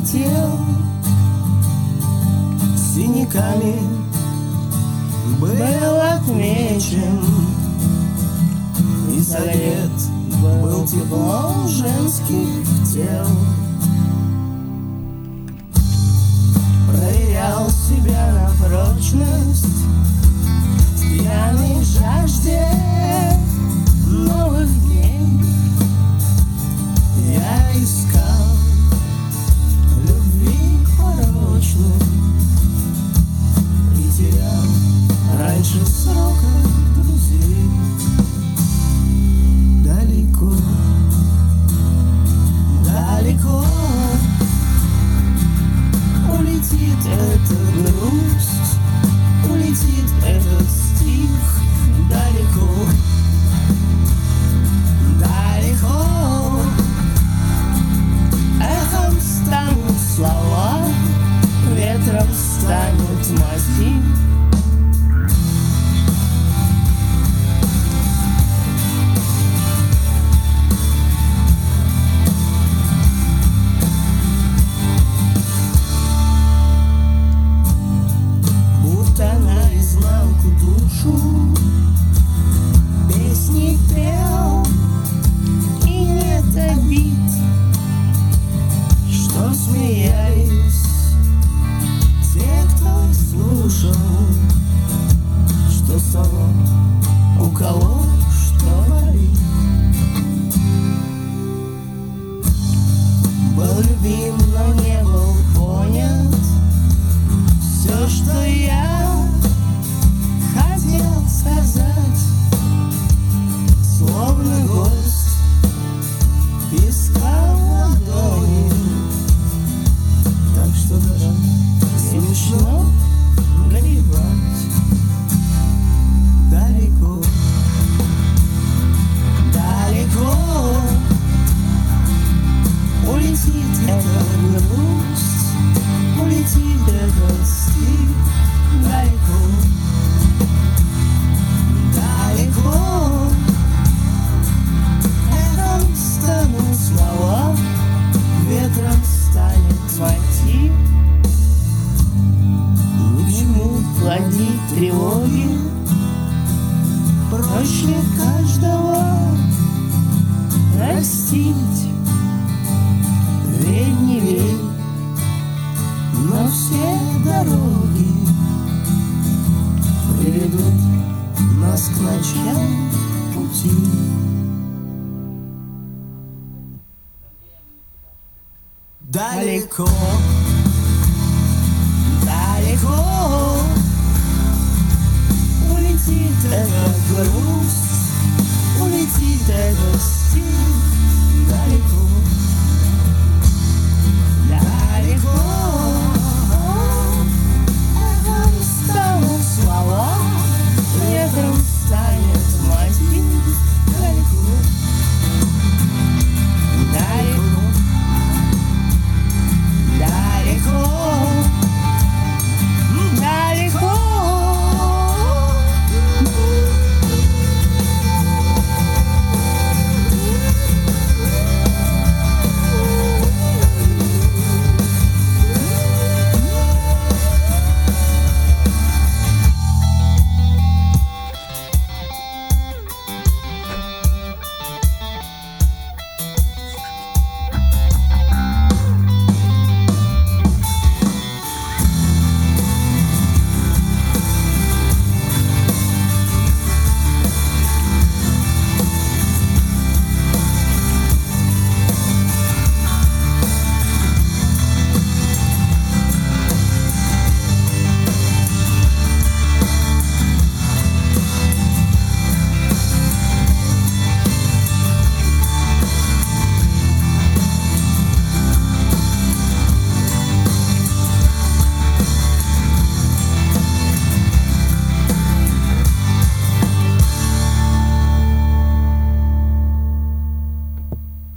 хотел, синяками был отмечен, и согрет был теплом женских тел. Проверял себя на прочность в пьяной жажде новых дней. Я искал любви порочной и терял раньше срока друзей. Далеко, далеко улетит эта грусть, улетит этот стих. Далеко, далеко эхом станут слова, ветром станут мости. Будто наизнанку душу песни пел, и нет обид, что смеялись те, кто слушал, что с того, у кого что болит. Был любим, но не был понят. Все, что я хотел сказать, словно гость песка в ладони. Так что даже смешно горевать. Далеко, далеко улетит эта грусть, улетит этот стих. Далеко, далеко эхом станут слова, ветром станет мотив. Ни к чему плодить тревоги, проще каждого простить. Верь, не верь, но все дороги приведут нас к началу пути. Далеко, далеко улетит эта грусть, улетит этот стих. Далеко,